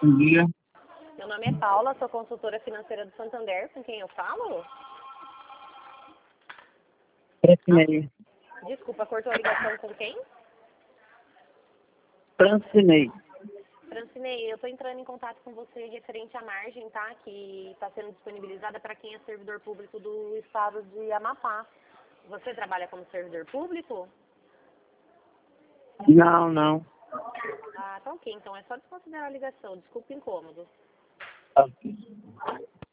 Bom dia. Meu nome é Paula, sou consultora financeira do Santander. Com quem eu falo? Francinei. Desculpa, cortou a ligação com quem? Francinei. Francinei, eu estou entrando em contato com você referente à margem, tá? Que está sendo disponibilizada para quem é servidor público do estado de Amapá. Você trabalha como servidor público? Não. Ah, tá ok. Então é só desconsiderar a ligação. Desculpa o incômodo. Ok.